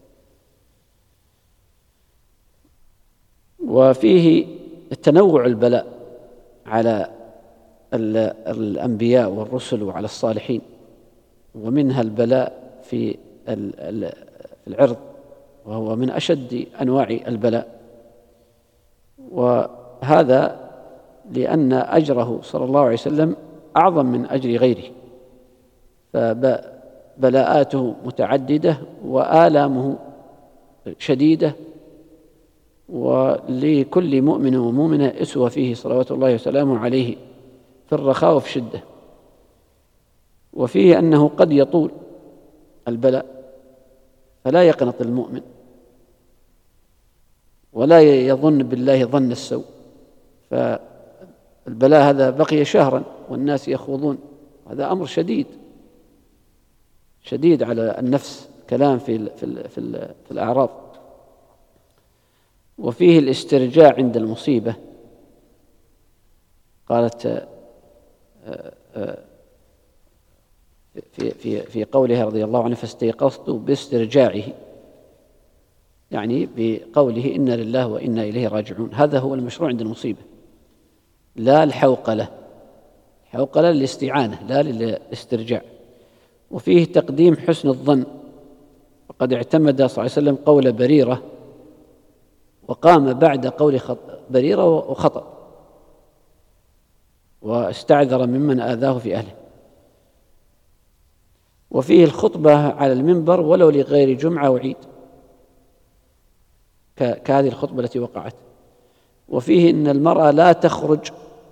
وفيه تنوع البلاء على الأنبياء والرسل وعلى الصالحين، ومنها البلاء في العرض وهو من أشد أنواع البلاء، وهذا لأن أجره صلى الله عليه وسلم أعظم من أجر غيره، فبلاءاته متعددة وآلامه شديدة، ولكل مؤمن ومؤمنة أسوة فيه صلوات الله وسلامه عليه في الرخاء وفي الشدة. وفيه أنه قد يطول البلاء فلا يقنط المؤمن ولا يظن بالله ظن السوء، فالبلاء هذا بقي شهرا والناس يخوضون، هذا أمر شديد شديد على النفس، كلام في في في, في الأعراض. وفيه الاسترجاع عند المصيبة، قالت في في في قولها رضي الله عنه فاستيقظت باسترجاعه، يعني بقوله إنا لله وإنا إليه راجعون. هذا هو المشروع عند المصيبة، لا الحوقلة، الحوقلة للاستعانة لا للاسترجاع. وفيه تقديم حسن الظن، وقد اعتمد صلى الله عليه وسلم قول بريرة وقام بعد قول بريرة وخطأ، واستعذر ممن آذاه في أهله. وفيه الخطبة على المنبر ولو لغير جمعة وعيد كهذه الخطبة التي وقعت. وفيه أن المرأة لا تخرج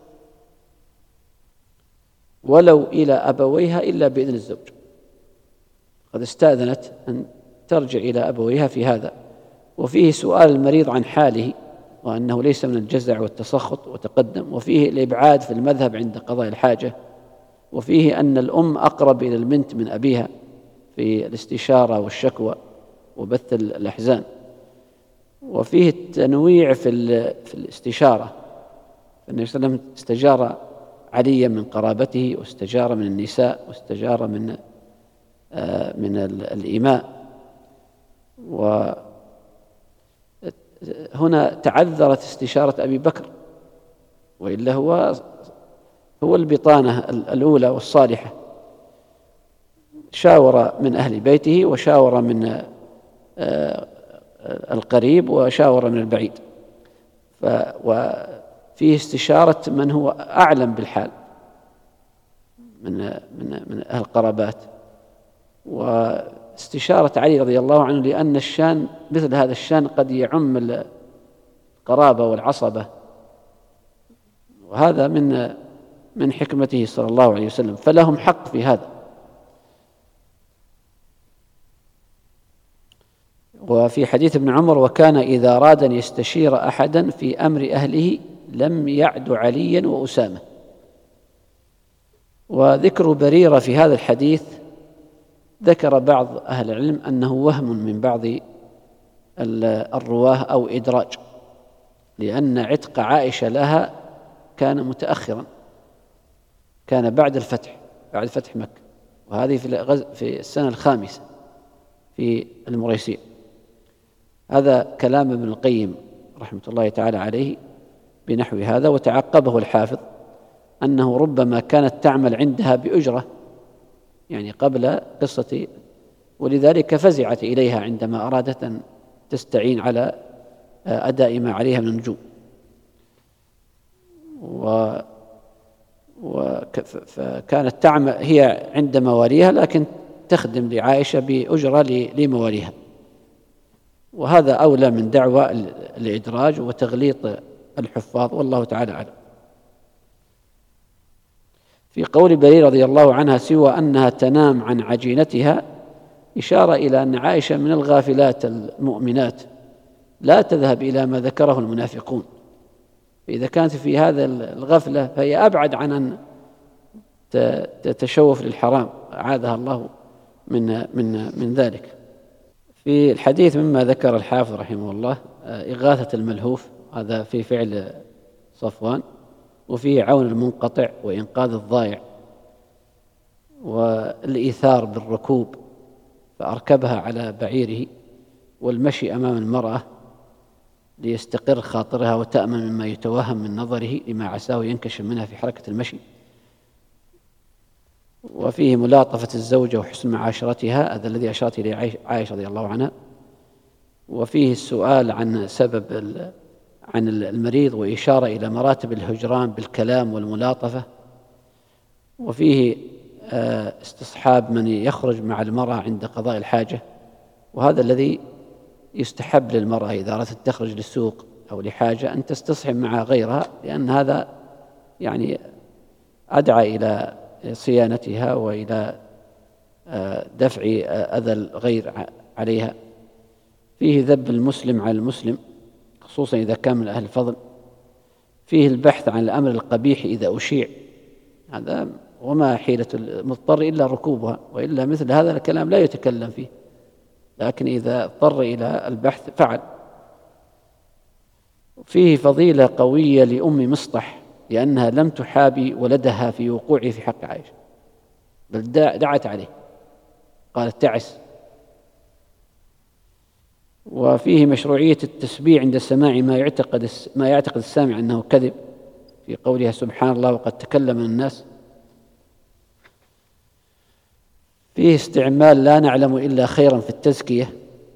ولو إلى أبويها إلا بإذن الزوج، قد استأذنت أن ترجع إلى أبويها في هذا. وفيه سؤال المريض عن حاله وأنه ليس من الجزع والتسخط وتقدم. وفيه الإبعاد في المذهب عند قضاء الحاجة. وفيه أن الأم أقرب إلى البنت من أبيها في الاستشارة والشكوى وبث الأحزان. وفيه التنويع في في الاستشارة، النبي صلى الله عليه وسلم استجار عليا من قرابته، واستجار من النساء، واستجار من من الإماء. وهنا تعذرت استشارة أبي بكر، وإلا هو هو البطانة الأولى والصالحة، شاور من أهل بيته وشاور من القريب وشاور من البعيد، وفيه استشارة من هو أعلم بالحال من من من أهل القرابات، واستشارة علي رضي الله عنه لأن الشان مثل هذا الشان قد يعم القرابة والعصبة، وهذا من من حكمته صلى الله عليه وسلم، فلهم حق في هذا. وفي حديث ابن عمر وكان إذا أراد أن يستشير أحدا في أمر أهله لم يعد عليا وأسامة. وذكر بريرة في هذا الحديث ذكر بعض أهل العلم أنه وهم من بعض الرواه أو إدراج، لأن عتق عائشة لها كان متأخرا، كان بعد الفتح بعد فتح مكة، وهذه في في السنة الخامسة في المريسيع. هذا كلام ابن القيم رحمة الله تعالى عليه بنحو هذا. وتعقبه الحافظ أنه ربما كانت تعمل عندها بأجرة، يعني قبل قصة، ولذلك فزعت إليها عندما أرادت أن تستعين على أداء ما عليها من النجوم. و فكانت تعمل هي عند مواليها لكن تخدم لعائشة بأجرة لمواليها، وهذا أولى من دعوى الإدراج وتغليط الحفاظ، والله تعالى أعلم. في قول بريرة رضي الله عنها سوى أنها تنام عن عجينتها إشارة إلى أن عائشة من الغافلات المؤمنات لا تذهب إلى ما ذكره المنافقون، فإذا كانت في هذا الغفلة فهي أبعد عن أن تتشوف للحرام، أعاذها الله من من من ذلك. في الحديث مما ذكر الحافظ رحمه الله إغاثة الملهوف، هذا في فعل صفوان، وفيه عون المنقطع وإنقاذ الضائع، والإيثار بالركوب فأركبها على بعيره، والمشي أمام المرأة ليستقر خاطرها وتأمن مما يتوهم من نظره لما عساه ينكشف منها في حركة المشي. وفيه ملاطفة الزوجة وحسن معاشرتها، هذا الذي أشارت إليه عائشة رضي الله عنها. وفيه السؤال عن سبب عن المريض وإشارة إلى مراتب الهجران بالكلام والملاطفة. وفيه استصحاب من يخرج مع المرأة عند قضاء الحاجة، وهذا الذي يستحب للمرأة إذا أردت تخرج للسوق أو لحاجة أن تستصحب مع غيرها، لأن هذا يعني أدعى إلى صيانتها وإلى دفع أذى الغير عليها. فيه ذب المسلم على المسلم خصوصا إذا كان من أهل الفضل. فيه البحث عن الأمر القبيح إذا أشيع، هذا وما حيلة المضطر إلا ركوبها، وإلا مثل هذا الكلام لا يتكلم فيه، لكن إذا اضطر إلى البحث فعل. فيه فضيلة قوية لأم مصطح لأنها لم تحابي ولدها في وقوعه في حق عائشة، بل دعت عليه، قالت تعس. وفيه مشروعية التسبيح عند سماع ما يعتقد ما يعتقد السامع أنه كذب، في قولها سبحان الله وقد تكلم الناس. فيه استعمال لا نعلم إلا خيرا في التزكية،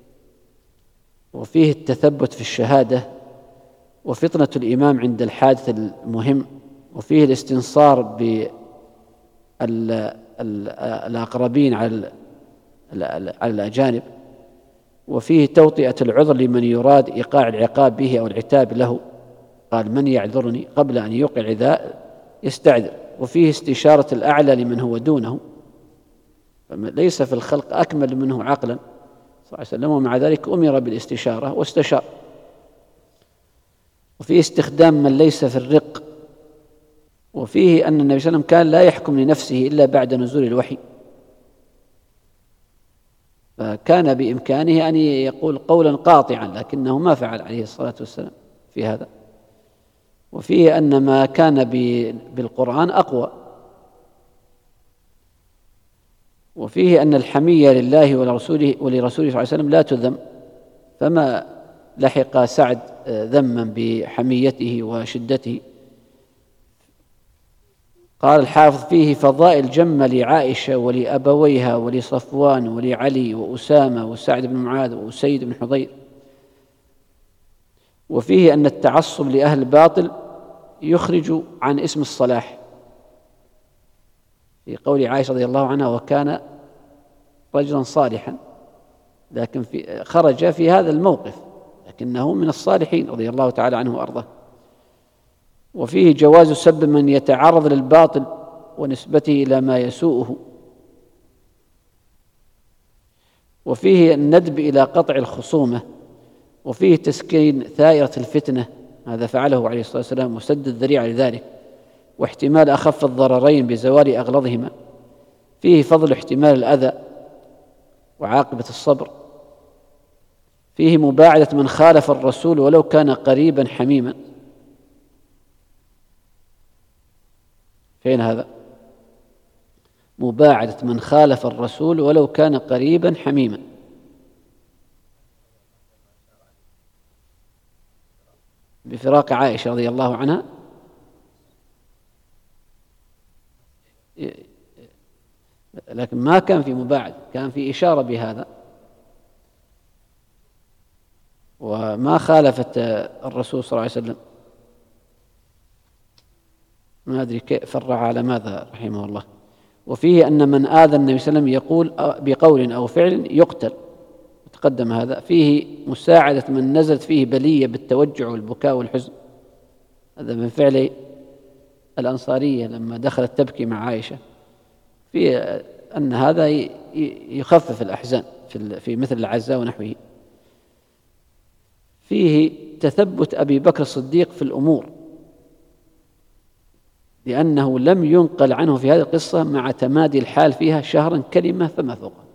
وفيه التثبت في الشهادة، وفطنة الإمام عند الحادث المهم، وفيه الاستنصار بالأقربين على الأجانب، وفيه توطئة العذر لمن يراد إيقاع العقاب به أو العتاب له، قال من يعذرني قبل أن يوقع العذاء يستعذر. وفيه استشارة الأعلى لمن هو دونه، ليس في الخلق أكمل منه عقلا صلى الله عليه وسلم، ومع ذلك أمر بالاستشارة واستشار. وفيه استخدام من ليس في الرق. وفيه أن النبي صلى الله عليه وسلم كان لا يحكم لنفسه إلا بعد نزول الوحي، فكان بإمكانه أن يقول قولا قاطعا، لكنه ما فعل عليه الصلاة والسلام في هذا. وفيه أن ما كان بالقرآن أقوى. وفيه أن الحمية لله ولرسوله ولرسوله صلى الله عليه وسلم لا تذم، فما لحق سعد ذما بحميته وشدته. قال الحافظ فيه فضائل جمة لعائشة ولأبويها ولصفوان ولعلي وأسامة وسعد بن معاذ وأسيد بن حضير. وفيه أن التعصب لأهل الباطل يخرج عن اسم الصلاح، في قول عائشة رضي الله عنها وكان رجلا صالحا، لكن في خرج في هذا الموقف، لكنه من الصالحين رضي الله تعالى عنه وأرضاه. وفيه جواز سب من يتعرض للباطل ونسبته إلى ما يسوءه. وفيه الندب إلى قطع الخصومة. وفيه تسكين ثائرة الفتنة، هذا فعله عليه الصلاة والسلام وسد الذريعة لذلك، واحتمال أخف الضررين بزوال أغلظهما. فيه فضل احتمال الأذى وعاقبة الصبر. فيه مباعدة من خالف الرسول ولو كان قريبا حميما. فين هذا؟ مباعدة من خالف الرسول ولو كان قريبا حميما. بفراق عائشة رضي الله عنها، لكن ما كان في مباعد، كان في إشارة بهذا، وما خالفت الرسول صلى الله عليه وسلم. ما أدري كيف فرع على ماذا رحمه الله. وفيه أن من آذى النبي صلى الله عليه وسلم يقول بقول أو فعل يقتل، تقدم هذا. فيه مساعدة من نزلت فيه بلية بالتوجع والبكاء والحزن، هذا من فعل الأنصارية لما دخلت تبكي مع عائشة، في أن هذا يخفف الأحزان في مثل العزاء ونحوه. فيه تثبت أبي بكر الصديق في الأمور، لأنه لم ينقل عنه في هذه القصة مع تمادي الحال فيها شهرا كلمة فما فوقها.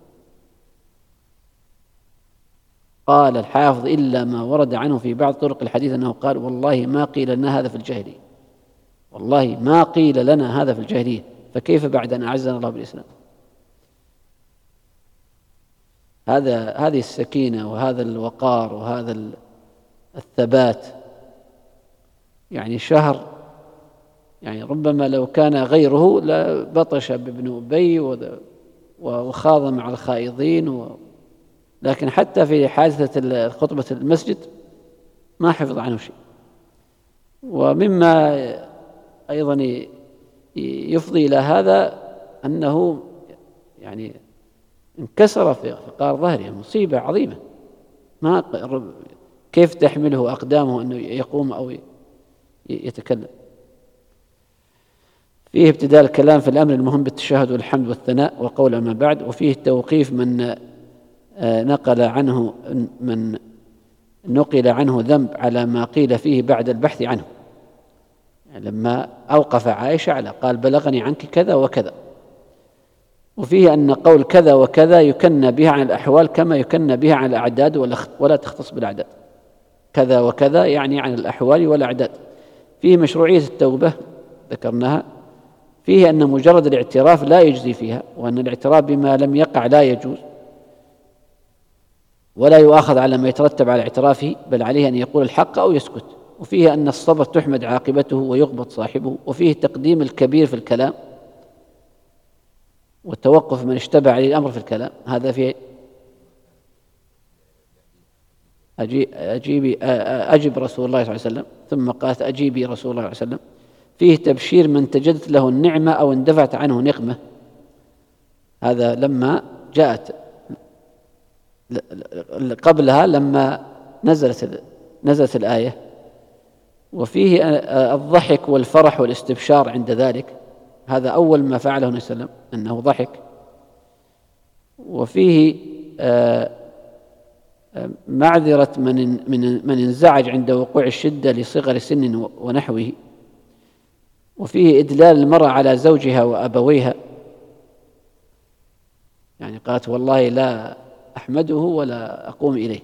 قال الحافظ إلا ما ورد عنه في بعض طرق الحديث أنه قال والله ما قيل لنا هذا في الجاهلية، والله ما قيل لنا هذا في الجاهلية، فكيف بعد أن أعزنا الله بالإسلام. هذا هذه السكينة وهذا الوقار وهذا الثبات، يعني شهر، يعني ربما لو كان غيره لبطش بابن أبي وخاض مع الخائضين و... لكن حتى في حادثة خطبة المسجد ما حفظ عنه شيء. ومما أيضا يفضي إلى هذا أنه يعني انكسر في فقار ظهره، مصيبة عظيمة، ما كيف تحمله أقدامه أنه يقوم أو يتكلم. فيه ابتداء الكلام في الأمر المهم بالتشهد والحمد والثناء وقول أما بعد. وفيه توقيف من نقل عنه من نقل عنه ذنب على ما قيل فيه بعد البحث عنه، يعني لما أوقف عائشة على قال بلغني عنك كذا وكذا. وفيه أن قول كذا وكذا يكنى بها عن الأحوال كما يكنى بها عن الأعداد ولا تختص بالأعداد. كذا وكذا يعني عن الأحوال والأعداد. فيه مشروعية التوبة ذكرناها. فيه أن مجرد الاعتراف لا يجزي فيها، وأن الاعتراف بما لم يقع لا يجوز ولا يؤاخذ على ما يترتب على اعترافه، بل عليه أن يقول الحق أو يسكت. وفيه أن الصبر تحمد عاقبته ويغبط صاحبه. وفيه تقديم الكبير في الكلام والتوقف من اشتبه عليه الأمر في الكلام. هذا فيه أجيبي أجب رسول الله صلى الله عليه وسلم، ثم قالت أجيبي رسول الله صلى الله عليه وسلم. فيه تبشير من تجدت له النعمة أو اندفعت عنه نقمة، هذا لما جاءت قبلها لما نزلت نزلت الآية. وفيه الضحك والفرح والاستبشار عند ذلك، هذا أول ما فعله النبي صلى الله عليه وسلم أنه ضحك. وفيه معذرة من من من انزعج عند وقوع الشدة لصغر سن ونحوه. وفيه إدلال المرأة على زوجها وأبويها، يعني قالت والله لا أحمده ولا أقوم إليه.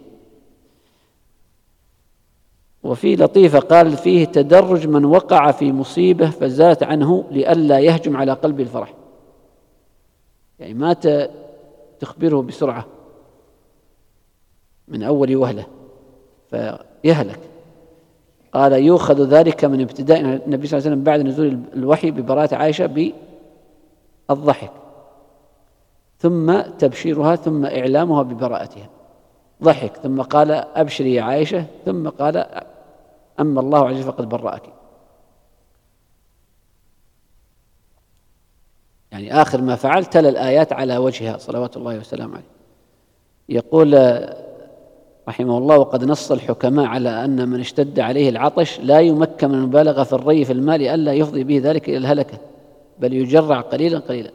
وفي لطيفة قال فيه تدرج من وقع في مصيبة فزالت عنه لئلا يهجم على قلب الفرح، يعني ما تخبره بسرعة من أول وهلة فيهلك. قال يؤخذ ذلك من ابتداء النبي صلى الله عليه وسلم بعد نزول الوحي ببراءة عائشة بالضحك، ثم تبشيرها، ثم إعلامها ببراءتها. ضحك ثم قال أبشري يا عائشة، ثم قال أما الله عز وجل فقد برأك. يعني آخر ما فعل تلا الآيات على وجهها صلوات الله وسلامه عليه. يقول رحمه الله وقد نص الحكماء على أن من اشتد عليه العطش لا يمكن من المبالغة في الري في الماء ألا يفضي به ذلك إلى الهلكة، بل يجرع قليلا قليلا.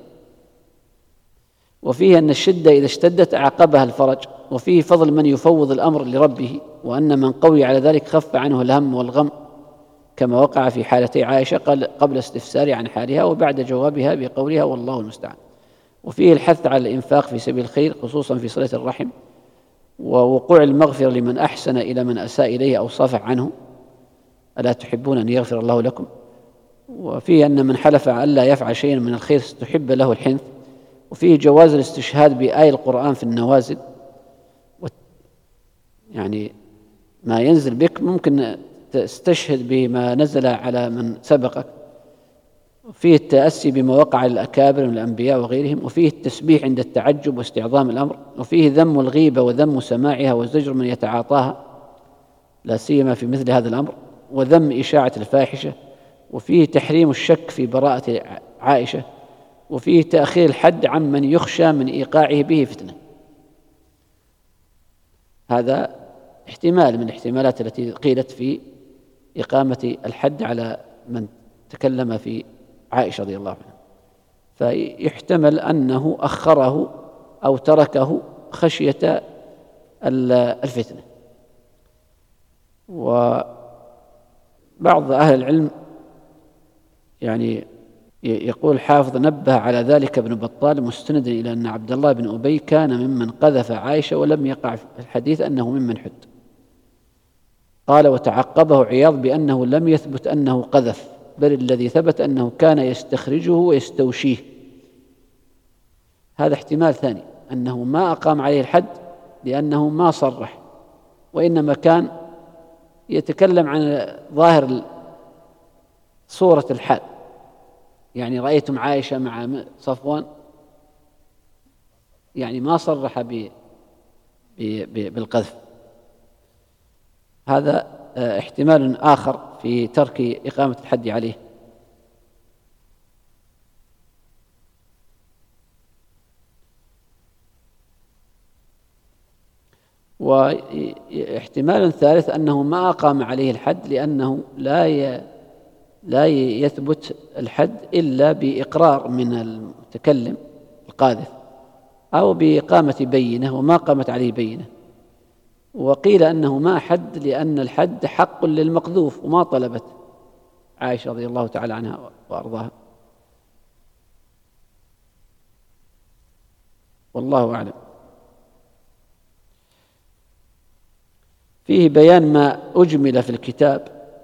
وفيه أن الشدة إذا اشتدت أعقبها الفرج. وفيه فضل من يفوض الأمر لربه، وأن من قوي على ذلك خف عنه الهم والغم، كما وقع في حالتي عائشة قبل استفسار عن حالها وبعد جوابها بقولها والله المستعان. وفيه الحث على الإنفاق في سبيل الخير خصوصا في صلة الرحم، ووقوع المغفرة لمن أحسن إلى من أساء إليه أو صافح عنه، ألا تحبون أن يغفر الله لكم. وفيه أن من حلف ألا يفعل شيئا من الخير استحب له الحنث. وفيه جواز الاستشهاد بآية القرآن في النوازل، يعني ما ينزل بك ممكن تستشهد بما نزل على من سبقك. وفيه التأسي بما وقع للأكابر من الأنبياء وغيرهم. وفيه التسبيح عند التعجب واستعظام الأمر. وفيه ذم الغيبة وذم سماعها وزجر من يتعاطاها لا سيما في مثل هذا الأمر، وذم إشاعة الفاحشة. وفيه تحريم الشك في براءة عائشة. وفيه تأخير الحد عمن يخشى من إيقاعه به فتنة. هذا احتمال من الاحتمالات التي قيلت في إقامة الحد على من تكلم في عائشة رضي الله عنها، فيحتمل أنه أخره أو تركه خشية الفتنة. وبعض أهل العلم يعني يقول حافظ نبه على ذلك ابن بطال مستندا إلى أن عبد الله بن أبي كان ممن قذف عائشة ولم يقع في الحديث أنه ممن حد. قال وتعقبه عياض بأنه لم يثبت أنه قذف، بل الذي ثبت أنه كان يستخرجه ويستوشيه. هذا احتمال ثاني، أنه ما أقام عليه الحد لأنه ما صرح، وإنما كان يتكلم عن ظاهر صورة الحال، يعني رأيتم عائشة مع صفوان، يعني ما صرح بالقذف. هذا احتمال آخر في ترك إقامة الحد عليه. واحتمال ثالث أنه ما أقام عليه الحد لأنه لا لا يثبت الحد إلا بإقرار من المتكلم القاذف أو بإقامة بينة، وما قامت عليه بينة. وقيل أنه ما حد لأن الحد حق للمقذوف وما طلبت عائشة رضي الله تعالى عنها وأرضاها، والله أعلم. فيه بيان ما أجمل في الكتاب،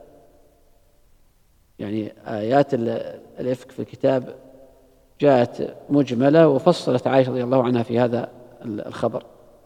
يعني آيات الإفك في الكتاب جاءت مجملة وفصلت عائشة رضي الله عنها في هذا الخبر.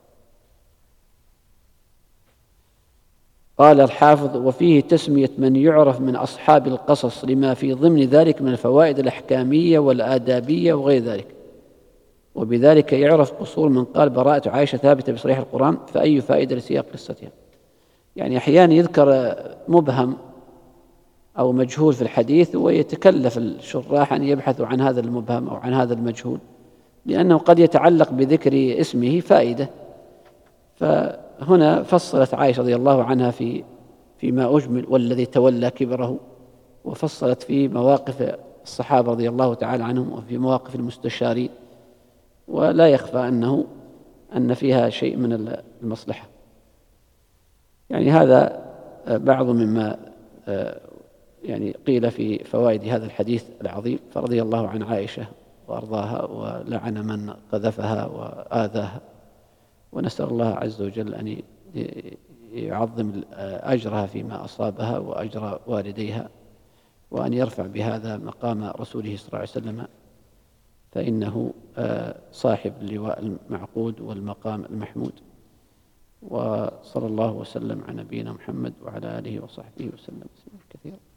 قال الحافظ: وفيه تسمية من يعرف من أصحاب القصص لما في ضمن ذلك من الفوائد الأحكامية والآدابية وغير ذلك، وبذلك يعرف قصور من قال براءة عائشة ثابتة بصريح القرآن، فأي فائدة لسياق قصتها. يعني أحيانا يذكر مبهم أو مجهول في الحديث ويتكلف الشراح أن يبحثوا عن هذا المبهم أو عن هذا المجهول، لأنه قد يتعلق بذكر اسمه فائدة. فهنا فصلت عائشة رضي الله عنها في فيما أجمل والذي تولى كبره، وفصلت في مواقف الصحابة رضي الله تعالى عنهم وفي مواقف المستشارين، ولا يخفى أنه أن فيها شيء من المصلحة. يعني هذا بعض مما يعني قيل في فوائد هذا الحديث العظيم. فرضي الله عن عائشة وأرضاها، ولعن من قذفها وآذاها، ونسأل الله عز وجل أن يعظم أجرها فيما أصابها وأجر والديها، وأن يرفع بهذا مقام رسوله صلى الله عليه وسلم، فإنه صاحب اللواء المعقود والمقام المحمود. وصلى الله وسلم على نبينا محمد وعلى آله وصحبه وسلم تسليما كثيرا.